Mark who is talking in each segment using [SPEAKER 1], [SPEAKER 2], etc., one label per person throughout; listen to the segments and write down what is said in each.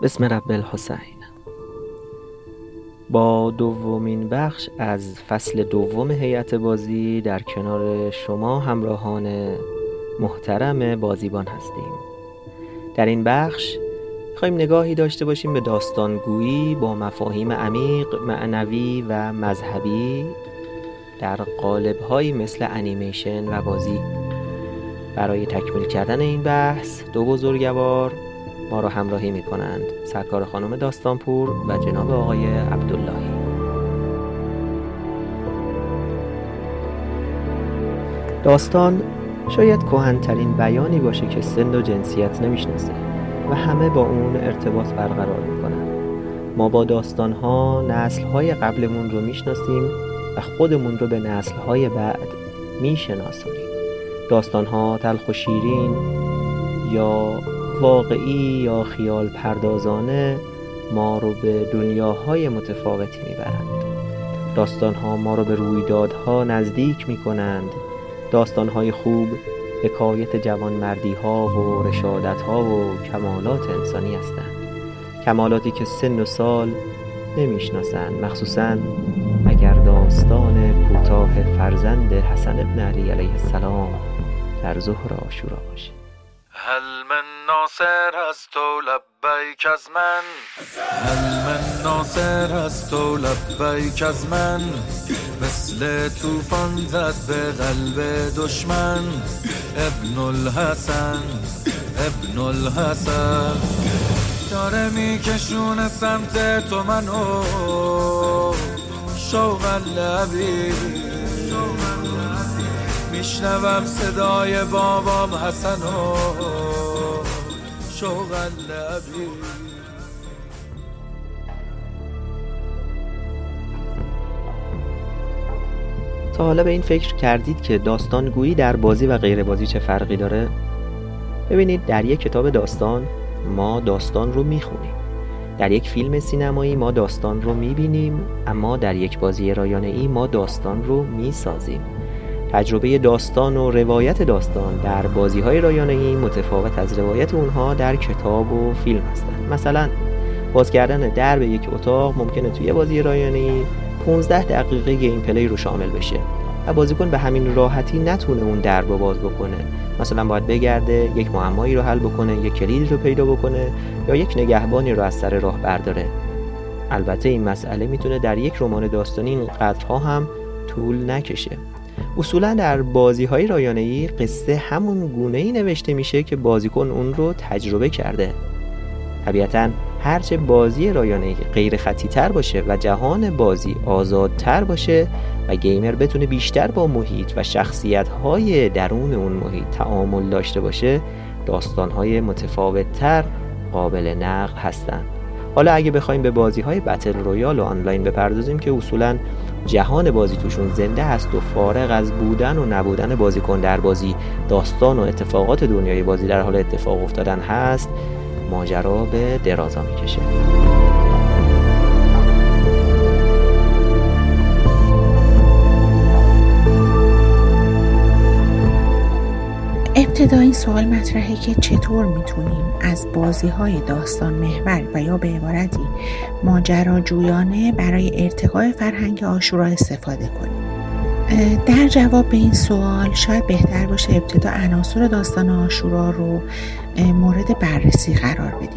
[SPEAKER 1] بسم رب الحسین. با دومین بخش از فصل دوم هیئت بازی در کنار شما همراهان محترم بازیبان هستیم. در این بخش می‌خوایم نگاهی داشته باشیم به داستانگویی با مفاهیم عمیق، معنوی و مذهبی در قالب‌هایی مثل انیمیشن و بازی. برای تکمیل کردن این بحث دو بزرگوار ما را همراهی می‌کنند، سرکار خانم داستانپور و جناب آقای عبداللهی. داستان شاید کهن‌ترین بیانی باشه که سن و جنسیت نمیشناسه و همه با اون ارتباط برقرار میکنن. ما با داستان‌ها نسل‌های قبلمون رو میشناسیم و خودمون رو به نسل‌های بعد میشناسونیم. داستان‌ها تلخ و شیرین یا واقعی یا خیال پردازانه ما رو به دنیاهای متفاوتی میبرند. داستان‌ها ما رو به رویدادها نزدیک میکنند. داستان‌های خوب حکایت جوانمردی‌ها و رشادت‌ها و کمالات انسانی هستند، کمالاتی که سن و سال نمیشناسند، مخصوصاً اگر داستان کوتاه فرزند حسن ابن علی علیه السلام در ظهر عاشورا باشه.
[SPEAKER 2] هل من ناصر از تو لبیک از من، هل من ناصر از تو لبیک از من، مثل طوفان زد به قلب دشمن، ابن الحسن ابن الحسن، داره میکشونه سمت تو منو شوقا لبی، میشنوم صدای بابام حسنو شوقا لبی.
[SPEAKER 1] تا حالا به این فکر کردید که داستانگویی در بازی و غیر بازی چه فرقی داره؟ ببینید، در یک کتاب داستان ما داستان رو میخونیم، در یک فیلم سینمایی ما داستان رو میبینیم، اما در یک بازی رایانه‌ای ما داستان رو میسازیم. تجربه داستان و روایت داستان در بازی‌های رایانه‌ای متفاوت از روایت اونها در کتاب و فیلم هستند. مثلا باز کردن در به یک اتاق ممکنه توی بازی رایانه‌ای 15 دقیقه گیم پلی رو شامل بشه و بازیکن به همین راحتی نتونه اون در رو باز بکنه. مثلا باید بگرده یک معمایی رو حل بکنه، یک کلیدی رو پیدا بکنه یا یک نگهبانی رو از سر راه برداره. البته این مسئله میتونه در یک رمان داستانی اینقدرها هم طول نکشه. اصولا در بازی‌های رایانه‌ای قصه همون گونه‌ای نوشته میشه که بازیکن اون رو تجربه کرده. طبیعتاً هرچه بازی رایانه‌ای غیر خطی‌تر باشه و جهان بازی آزادتر باشه و گیمر بتونه بیشتر با محیط و شخصیت‌های درون اون محیط تعامل داشته باشه، داستان‌های متفاوت‌تر قابل نقل هستند. حالا اگه بخوایم به بازی‌های بتل رویال و آنلاین بپردازیم که اصولاً جهان بازی توشون زنده هست و فارغ از بودن و نبودن بازیکن در بازی، داستان و اتفاقات دنیای بازی در حال اتفاق افتادن هست، ماجرا به درازا میکشه.
[SPEAKER 3] ابتدا این سوال مطرحه که چطور میتونیم از بازی‌های داستان محور و یا به عبارتی ماجراجویانه برای ارتقای فرهنگ عاشورا استفاده کنیم. در جواب به این سوال شاید بهتر باشه ابتدا عناصر داستان عاشورا رو مورد بررسی قرار بدیم.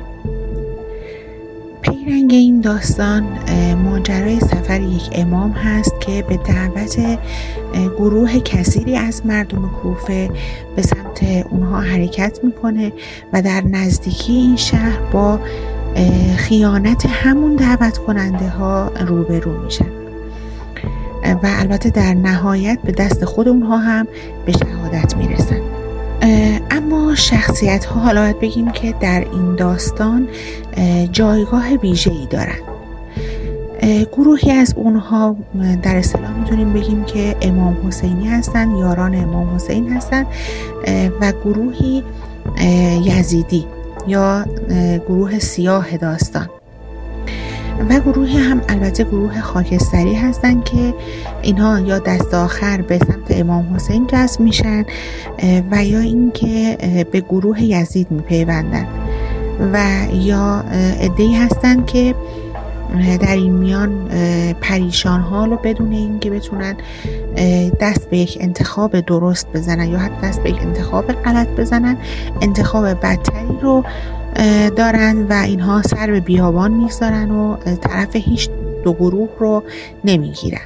[SPEAKER 3] پیرنگ این داستان ماجرای سفر یک امام هست که به دعوت گروه کثیری از مردم کوفه به سمت اونها حرکت میکنه و در نزدیکی این شهر با خیانت همون دعوت کننده ها روبرو میشن و البته در نهایت به دست خود اونها هم به شهادت میرسن. اما شخصیت ها حالا باید بگیم که در این داستان جایگاه ویژه‌ای دارن. گروهی از اونها در اصطلاح میتونیم بگیم که امام حسینی هستن، یاران امام حسین هستن و گروهی یزیدی یا گروه سیاه داستان و گروهی هم البته گروه خاکستری هستن که اینها یا دست آخر به سمت امام حسین جذب میشن و یا اینکه به گروه یزید میپیوندن و یا عده‌ای هستن که در این میان پریشان حال و بدون اینکه بتونن دست به یک انتخاب درست بزنن یا حتی دست به یک انتخاب غلط بزنن، انتخاب بدتری رو دارن و اینها سر به بیابان میگذارن و طرف هیچ دو گروه رو نمیگیرن.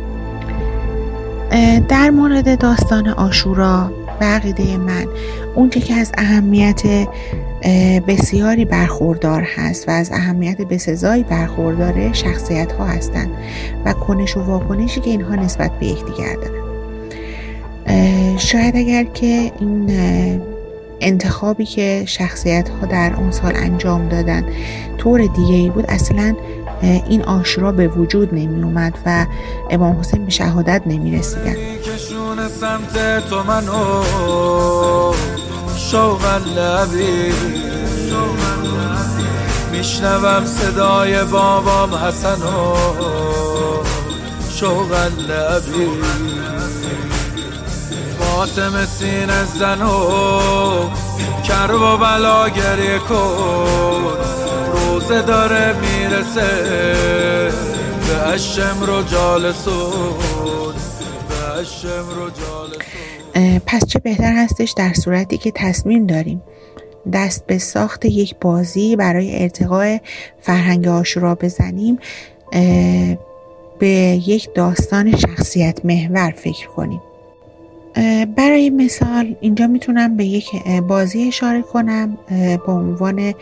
[SPEAKER 3] در مورد داستان عاشورا به عقیده من اون که از اهمیت بسیاری برخوردار هست و از اهمیت بسزایی برخورداره شخصیت ها هستند و کنش و واکنشی که اینها نسبت به یکدیگر دارن. شاید اگر که این انتخابی که شخصیت ها در اون سال انجام دادن طور دیگه‌ای بود، اصلا این عاشورا به وجود نمی اومد و امام حسین به شهادت نمی رسیدن.
[SPEAKER 2] کشون سمت تو منو شوق لبی میشنوم صدای بابام حسنو شوق لبی فاطمه سینه زنو کرب و بلا گریه کن روزه داره میرسه به اشم رو جالسون به اشم رو جالسون.
[SPEAKER 3] پس چه بهتر هستش در صورتی که تصمیم داریم دست به ساخت یک بازی برای ارتقاء فرهنگ عاشورا بزنیم، به یک داستان شخصیت محور فکر کنیم. برای مثال اینجا میتونم به یک بازی اشاره کنم با عنوان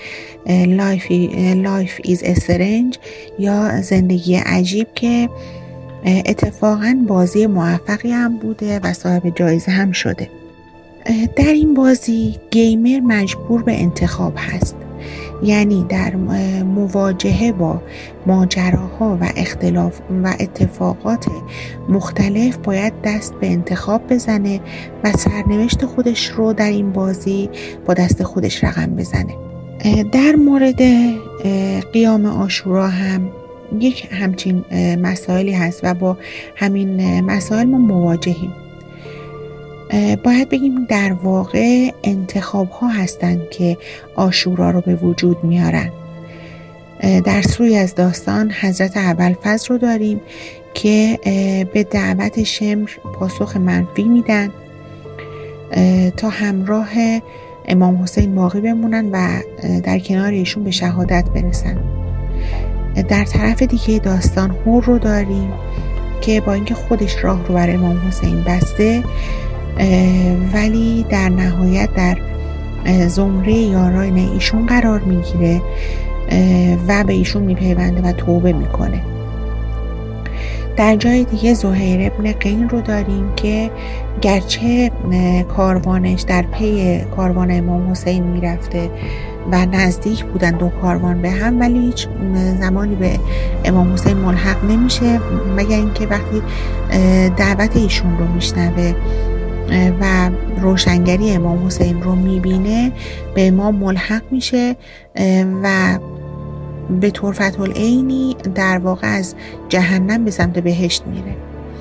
[SPEAKER 3] Life is Strange یا زندگی عجیب که اتفاقاً بازی موفقی هم بوده و صاحب جایزه هم شده. در این بازی گیمر مجبور به انتخاب هست، یعنی در مواجهه با ماجراها و اختلاف و اتفاقات مختلف باید دست به انتخاب بزنه و سرنوشت خودش رو در این بازی با دست خودش رقم بزنه. در مورد قیام عاشورا هم یک همچین مسائلی هست و با همین مسائل ما مواجهیم. باید بگیم در واقع انتخاب ها هستند که عاشورا رو به وجود میارن. در سوی از داستان حضرت ابوالفضل رو داریم که به دعوت شمر پاسخ منفی میدن تا همراه امام حسین باقی بمونن و در کنار ایشون به شهادت برسن. در طرف دیگه داستان هور رو داریم که با اینکه خودش راه رو بر امام حسین بسته ولی در نهایت در زمره یاران ایشون قرار میگیره و به ایشون میپیونده و توبه میکنه. در جای دیگه زهیر ابن قین رو داریم که گرچه کاروانش در پی کاروان امام حسین میرفته و نزدیک بودن دو کاروان به هم، ولی هیچ زمانی به امام حسین ملحق نمیشه مگر اینکه وقتی دعوت ایشون رو میشنوه و روشنگری امام حسین رو میبینه به امام ملحق میشه و به طرفت العینی در واقع از جهنم به سمت بهشت میره.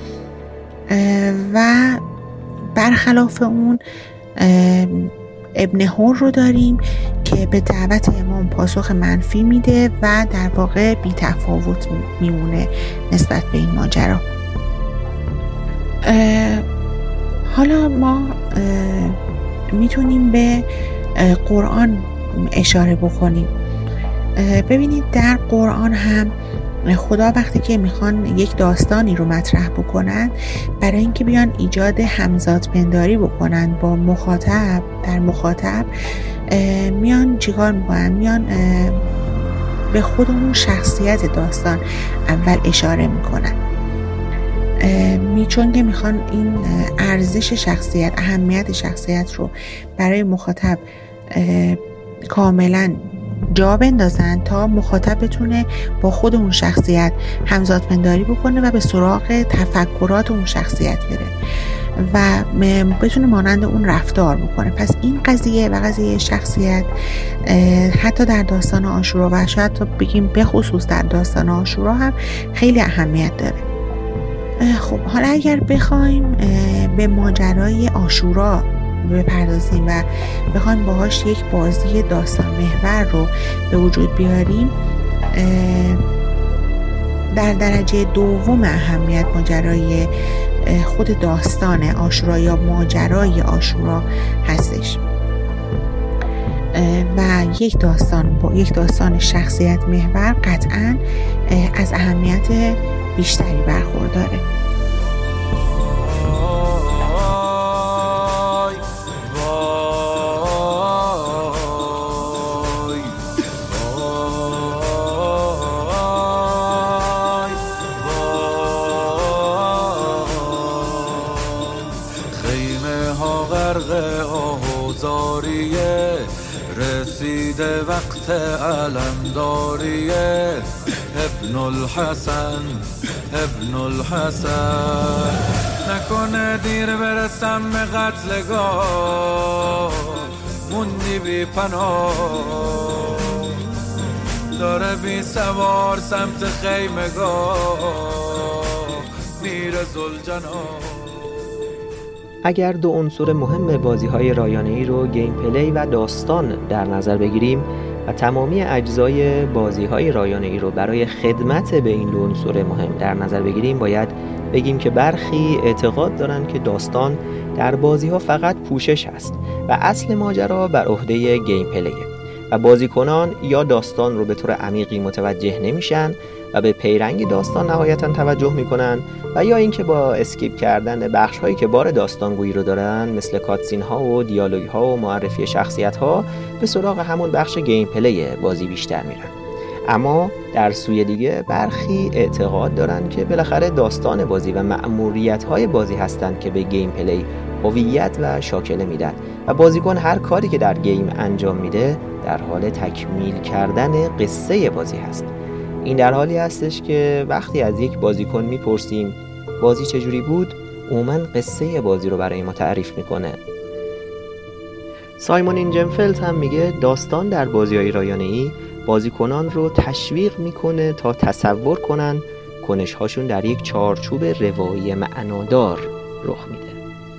[SPEAKER 3] و برخلاف اون ابن هور رو داریم که به دعوت امام پاسخ منفی میده و در واقع بی تفاوت میمونه نسبت به این ماجرا. حالا ما میتونیم به قرآن اشاره بکنیم. ببینید در قرآن هم خدا وقتی که میخوان یک داستانی رو مطرح بکنن، برای اینکه بیان ایجاد همزاد پنداری بکنن با مخاطب، در مخاطب میان چیکار میکنن؟ میان به خودمون شخصیت داستان اول اشاره میکنن، چون که میخوان این ارزش شخصیت، اهمیت شخصیت رو برای مخاطب کاملا جا بندازن تا مخاطب بتونه با خود اون شخصیت همزاد پنداری بکنه و به سراغ تفکرات اون شخصیت بره و بتونه مانند اون رفتار بکنه. پس این قضیه و قضیه شخصیت حتی در داستان عاشورا و شاید تا بگیم به خصوص در داستان عاشورا هم خیلی اهمیت داره. خب حالا اگر بخوایم به ماجرای عاشورا بپردازیم و بخوایم باهاش یک بازی داستان محور رو به وجود بیاریم، در درجه دوم اهمیت ماجرای خود داستان عاشورا یا ماجرای عاشورا هستش و یک داستان شخصیت محور قطعاً از اهمیت بیشتری برخورداره.
[SPEAKER 2] رسیده وقت علمداریه، ابن الحسن نکنه دیر برسم به قتلگاه، موندی بی پناه داره بی سوار سمت خیمگاه میره ذوالجناح.
[SPEAKER 1] اگر دو عنصر مهم بازی‌های رایانه‌ای رو گیم پلی و داستان در نظر بگیریم و تمامی اجزای بازی‌های رایانه‌ای رو برای خدمت به این دو عنصر مهم در نظر بگیریم، باید بگیم که برخی اعتقاد دارند که داستان در بازی‌ها فقط پوشش است و اصل ماجرا بر عهده گیم پلیه و بازیکنان یا داستان رو به طور عمیقی متوجه نمیشن و به پیرنگ داستان نهایتاً توجه میکنن و یا اینکه با اسکیپ کردن بخش‌هایی که بار داستانگویی رو دارن مثل کاتسین ها و دیالوگ ها و معرفی شخصیت ها به سراغ همون بخش گیم پلی بازی بیشتر میرن. اما در سوی دیگه برخی اعتقاد دارن که بالاخره داستان بازی و مأموریت‌های بازی هستند که به گیم پلی هویت و شاکله میدن و بازیکن هر کاری که در گیم انجام میده در حال تکمیل کردن قصه بازی هست. این در حالی هستش که وقتی از یک بازیکن میپرسیم بازی چجوری بود، عموماً قصه بازی رو برای ما تعریف میکنه. سایمون اینجنفلد هم میگه داستان در بازی‌های رایانه‌ای بازیکنان رو تشویق میکنه تا تصور کنن کنش‌هاشون در یک چارچوب روایی معنادار رخ میده.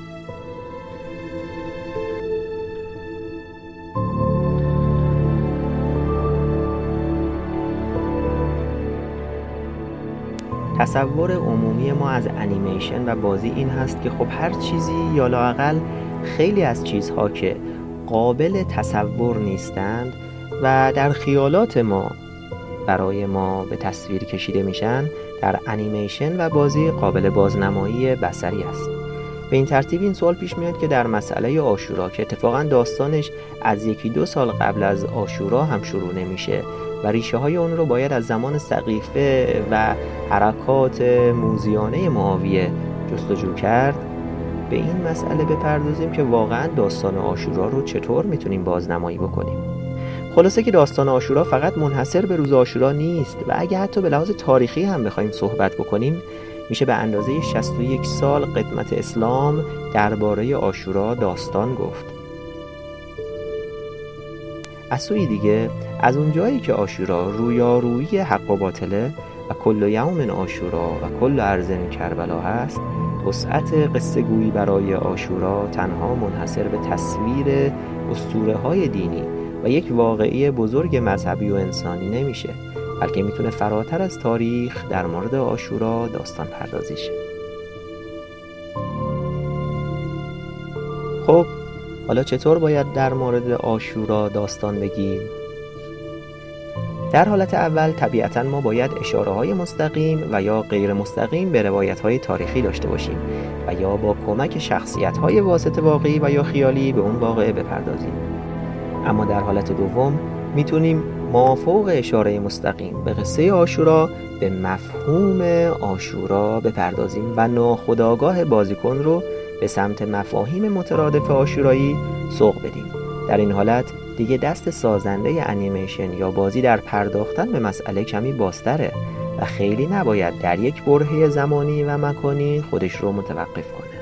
[SPEAKER 1] تصور عمومی ما از انیمیشن و بازی این هست که خب هر چیزی یا لااقل خیلی از چیزها که قابل تصور نیستند و در خیالات ما برای ما به تصویر کشیده میشن، در انیمیشن و بازی قابل بازنمایی بصری است. به این ترتیب این سوال پیش میاد که در مسئله عاشورا که اتفاقا داستانش از 1-2 سال قبل از عاشورا هم شروع نمیشه و ریشه های اون رو باید از زمان سقیفه و حرکات موذیانه معاویه جستجو کرد، به این مسئله بپردازیم که واقعا داستان عاشورا رو چطور میتونیم بازنمایی بکنیم. خلاصه که داستان عاشورا فقط منحصر به روز عاشورا نیست و اگه حتی به لحاظ تاریخی هم بخوایم صحبت بکنیم، میشه به اندازه 61 سال قدمت اسلام درباره عاشورا داستان گفت. از سوی دیگه از اونجایی که عاشورا رویارویی حق و باطله و کل یوم عاشورا و کل ارض کربلا هست، وسعت قصه گویی برای عاشورا تنها منحصر به تصویر اسطوره های دینی و یک واقعی بزرگ مذهبی و انسانی نمیشه، بلکه میتونه فراتر از تاریخ در مورد عاشورا داستان پردازی شه. خب حالا چطور باید در مورد عاشورا داستان بگیم؟ در حالت اول طبیعتاً ما باید اشاره‌های مستقیم و یا غیر مستقیم به روایت‌های تاریخی داشته باشیم و یا با کمک شخصیت‌های واسط واقعی و یا خیالی به اون واقعه بپردازیم. اما در حالت دوم میتونیم مافوق اشاره مستقیم به قصه عاشورا به مفهوم عاشورا بپردازیم و ناخودآگاه بازیکن رو به سمت مفاهیم مترادف عاشورایی سوق بدیم. در این حالت دیگه دست سازنده انیمیشن یا بازی در پرداختن به مسئله کمی بازتره و خیلی نباید در یک برهه زمانی و مکانی خودش رو متوقف کنه.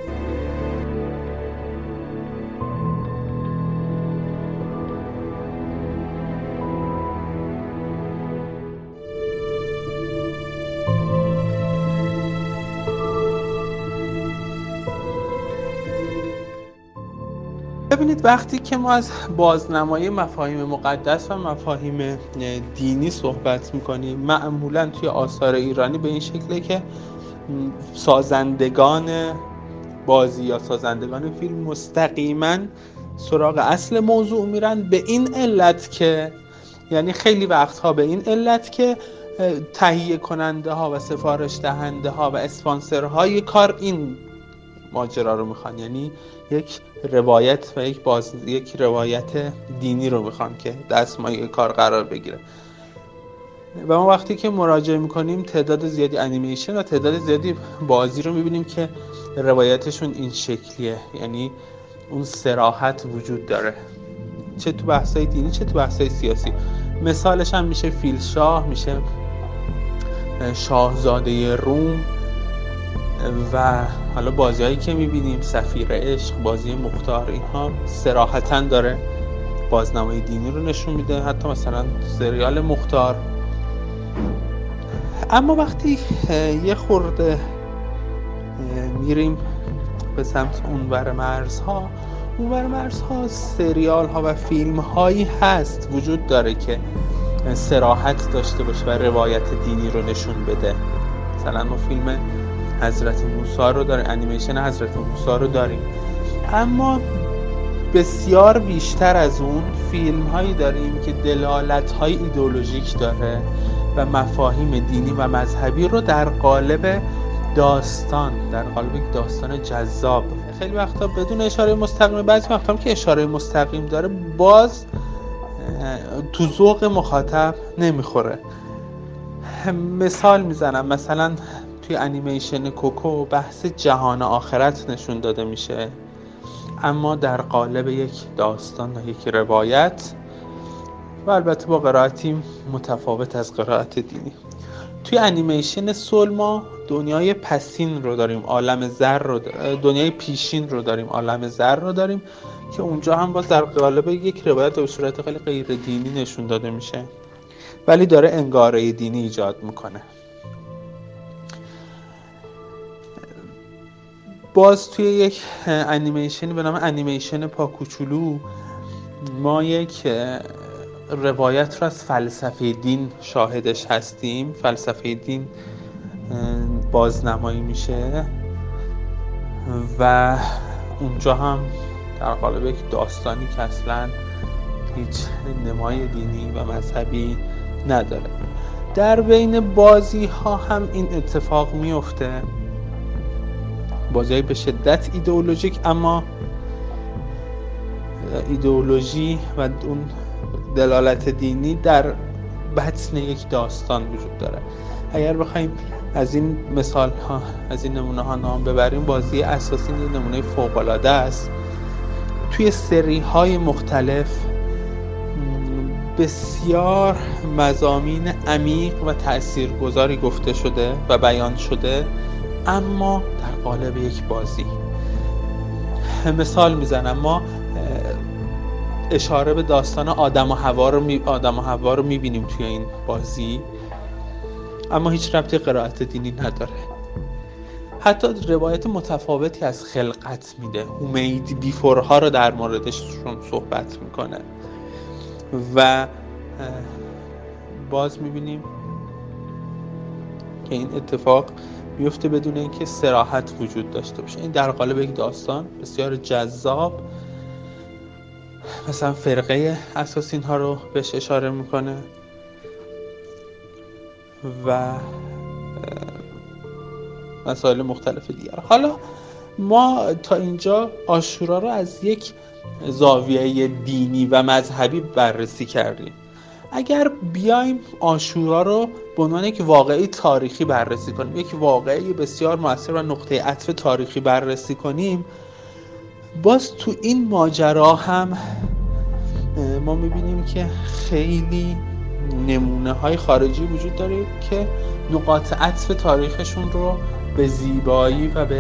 [SPEAKER 4] ببینید وقتی که ما از بازنمایی مفاهیم مقدس و مفاهیم دینی صحبت میکنیم، معمولا توی آثار ایرانی به این شکله که سازندگان بازی یا سازندگان فیلم مستقیما سراغ اصل موضوع میرن، به این علت که یعنی خیلی وقتها به این علت که تهیه کننده ها و سفارش دهنده ها و اسپانسرهای کار این ماجرا رو میخوان، یعنی یک روایت و یک روایت دینی رو میخوان که دستمایه کار قرار بگیره. و ما وقتی که مراجعه میکنیم تعداد زیادی انیمیشن و تعداد زیادی بازی رو میبینیم که روایتشون این شکلیه، یعنی اون صراحت وجود داره، چه تو بحثای دینی چه تو بحثای سیاسی. مثالش هم میشه فیلشاه، میشه شاهزاده روم و حالا بازی هایی که میبینیم سفیر عشق، بازی مختار، اینها صراحتاً داره بازنمای دینی رو نشون میده، حتی مثلا سریال مختار. اما وقتی یه خورده میریم به سمت اونور مرزها سریال ها و فیلم هایی هست وجود داره که صراحت داشته باشه و روایت دینی رو نشون بده. مثلا ما فیلم حضرت موسی رو داریم، انیمیشن حضرت موسی رو داریم، اما بسیار بیشتر از اون فیلم هایی داریم که دلالت های ایدئولوژیک داره و مفاهیم دینی و مذهبی رو در قالب داستان، در قالب یک داستان جذاب، خیلی وقتا بدون اشاره مستقیم، بعضی وقتا که اشاره مستقیم داره باز تو ذوق مخاطب نمیخوره. مثال میزنم، مثلا توی انیمیشن کوکو بحث جهان آخرت نشون داده میشه، اما در قالب یک داستان و یک روایت و البته با قرائتی متفاوت از قرائت دینی. توی انیمیشن سولما دنیای پسین رو داریم، عالم زر رو دنیای پیشین رو داریم، عالم زر رو داریم که اونجا هم باز در قالب یک روایت به صورت خیلی غیر دینی نشون داده میشه، ولی داره انگاره دینی ایجاد میکنه. باز توی یک انیمیشنی به نام انیمیشن پاکوچولو ما یک روایت رو از فلسفه دین شاهدش هستیم. فلسفه دین بازنمایی میشه و اونجا هم در قالب یک داستانی که اصلا هیچ نمای دینی و مذهبی نداره. در بین بازی ها هم این اتفاق میفته، بازی به شدت ایدئولوژیک، اما ایدئولوژی و اون دلالت دینی در بطن یک داستان وجود داره. اگر بخوایم از این مثال ها، از این نمونه ها نام ببریم، بازی اساسین یه نمونه فوق العاده است. توی سری های مختلف بسیار مضامین عمیق و تاثیرگذاری گفته شده و بیان شده، اما در قالب یک بازی. مثال میزنم، ما اشاره به داستان آدم و حوا رو میبینیم توی این بازی، اما هیچ ربطی قرائت دینی نداره. حتی روایت متفاوتی از خلقت میده، اومید بیفورها رو در موردشون صحبت میکنه و باز میبینیم که این اتفاق میفته بدون اینکه صراحت وجود داشته باشه. این در قالب یک داستان بسیار جذاب، مثلا فرقه اساسین ها رو بهش اشاره میکنه و مسائل مختلف دیگر. حالا ما تا اینجا عاشورا رو از یک زاویه دینی و مذهبی بررسی کردیم. اگر بیایم عاشورا رو به عنوان یک واقعه تاریخی بررسی کنیم، یک واقعه بسیار مؤثر و نقطه عطف تاریخی بررسی کنیم، باز تو این ماجرا هم ما میبینیم که خیلی نمونه های خارجی وجود داره که نقاط عطف تاریخشون رو به زیبایی و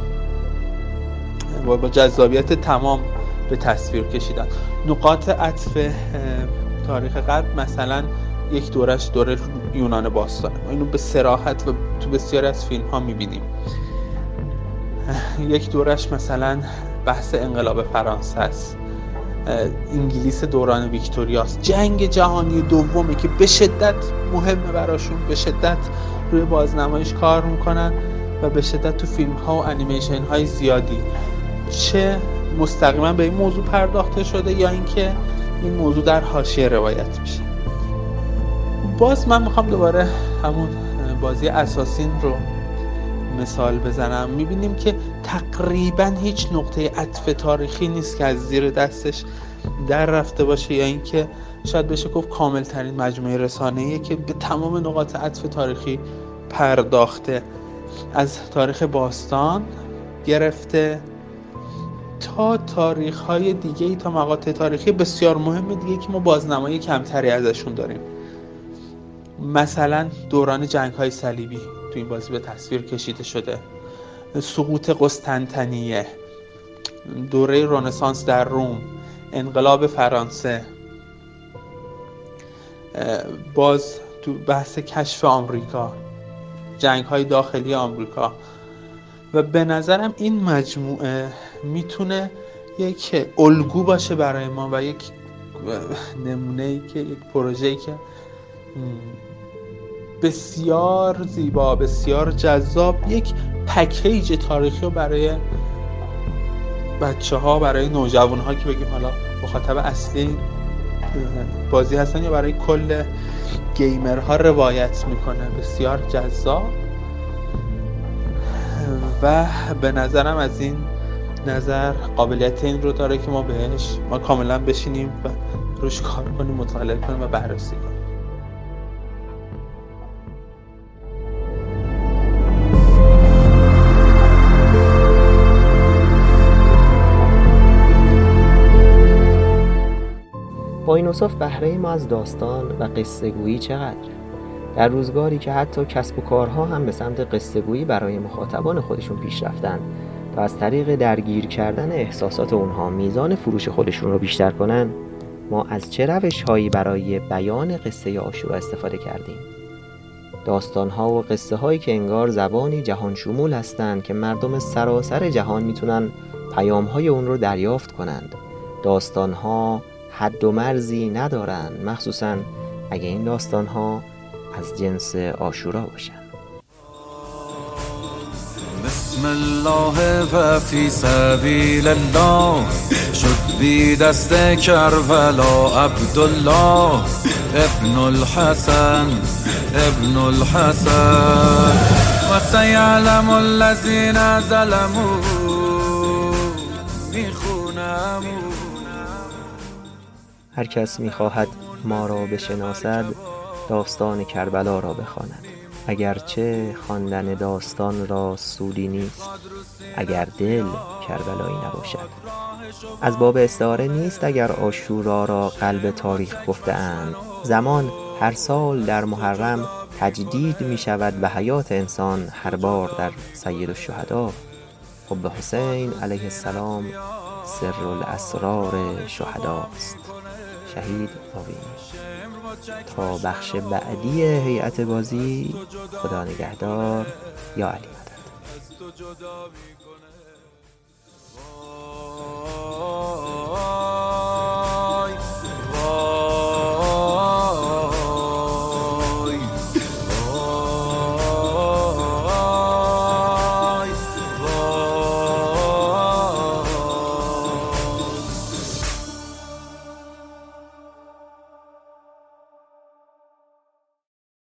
[SPEAKER 4] با جذابیت تمام به تصویر کشیدن. نقاط عطف تاریخ غرب مثلا یک دورش دوره یونان باستانه، اینو به صراحت و تو بسیاری از فیلم ها میبینیم. یک دورش مثلا بحث انقلاب فرانسه است، انگلیس دوران ویکتوریاست. جنگ جهانی دومه که به شدت مهمه براشون، به شدت روی بازنمایش کار میکنن و به شدت تو فیلم ها و انیمیشن های زیادی چه مستقیما به این موضوع پرداخته شده یا اینکه این موضوع در حاشیه روایت میشه. باز من میخوام دوباره همون بازی اساسین رو مثال بزنم. میبینیم که تقریبا هیچ نقطه عطف تاریخی نیست که از زیر دستش در رفته باشه یا اینکه شاید بشه گفت کامل ترین مجموعه رسانه‌ایه که به تمام نقاط عطف تاریخی پرداخته، از تاریخ باستان گرفته تا تاریخ‌های دیگه‌ای، تا مقاطع تاریخی بسیار مهم دیگه که ما بازنمایی کمتری ازشون داریم. مثلا دوران جنگ‌های صلیبی تو این بازی به تصویر کشیده شده، سقوط قسطنطنیه، دوره رنسانس در روم، انقلاب فرانسه، باز تو بحث کشف آمریکا، جنگ‌های داخلی آمریکا. و به نظرم این مجموعه میتونه یک الگو باشه برای ما و یک نمونه‌ای که یک پروژه‌ای که بسیار زیبا، بسیار جذاب، یک پکیج تاریخی رو برای بچه‌ها، برای نوجوان‌ها که بگیم حالا مخاطب اصلی بازی هستن یا برای کل گیمرها روایت میکنه. بسیار جذاب و به نظرم از این نظر قابلیت این رو داره که ما کاملا بشینیم و روش کار کنیم، مطالعه کنیم و بررسی کنیم.
[SPEAKER 1] با این اوصاف بهره ما از داستان و قصه گویی چقدر؟ در روزگاری که حتی کسب و کارها هم به سمت قصه گویی برای مخاطبان خودشون پیش رفتن تا از طریق درگیر کردن احساسات اونها میزان فروش خودشون رو بیشتر کنن، ما از چه روش‌هایی برای بیان قصه عاشورا استفاده کردیم؟ داستان‌ها و قصه‌هایی که انگار زبانی جهان شمول هستند که مردم سراسر جهان میتونن پیام‌های اون رو دریافت کنند. داستان‌ها حد و مرزی ندارن، مخصوصاً اگه این داستان‌ها از جنس عاشورا باشن.
[SPEAKER 2] بسم الله و فی سبیل الله، شد بی دست کربلا عبدالله ابن الحسن و سیعلم الذین ظلموا. میخونم
[SPEAKER 1] هر کس میخواهد ما را بشناسد داستان کربلا را بخواند، اگرچه خواندن داستان را سودی نیست اگر دل کربلایی نباشد. از باب استعاره نیست اگر عاشورا را قلب تاریخ گفته اند. زمان هر سال در محرم تجدید می شود و حیات انسان هر بار در سید الشهدا. حب حسین علیه السلام سر الاسرار شهداست. شهید آوینی. تا بخش بعدی هیئت بازی، خدا نگهدار. یا علی مدد.